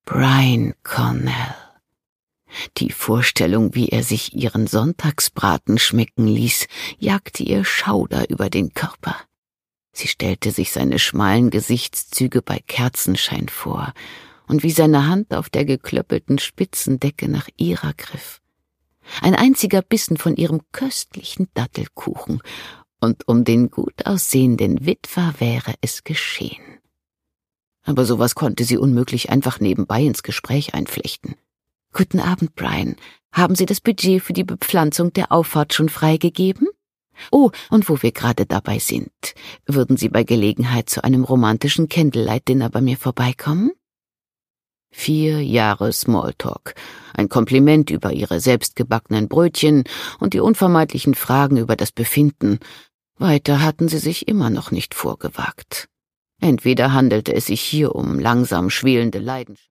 Brian Cornell. Die Vorstellung, wie er sich ihren Sonntagsbraten schmecken ließ, jagte ihr Schauder über den Körper. Sie stellte sich seine schmalen Gesichtszüge bei Kerzenschein vor und wie seine Hand auf der geklöppelten Spitzendecke nach ihrer griff. Ein einziger Bissen von ihrem köstlichen Dattelkuchen, und um den gut aussehenden Witwer wäre es geschehen. Aber sowas konnte sie unmöglich einfach nebenbei ins Gespräch einflechten. »Guten Abend, Brian. Haben Sie das Budget für die Bepflanzung der Auffahrt schon freigegeben? Oh, und wo wir gerade dabei sind, würden Sie bei Gelegenheit zu einem romantischen Candlelight-Dinner bei mir vorbeikommen?« 4 Jahre Smalltalk, ein Kompliment über ihre selbstgebackenen Brötchen und die unvermeidlichen Fragen über das Befinden. Weiter hatten sie sich immer noch nicht vorgewagt. Entweder handelte es sich hier um langsam schwelende Leidenschaft,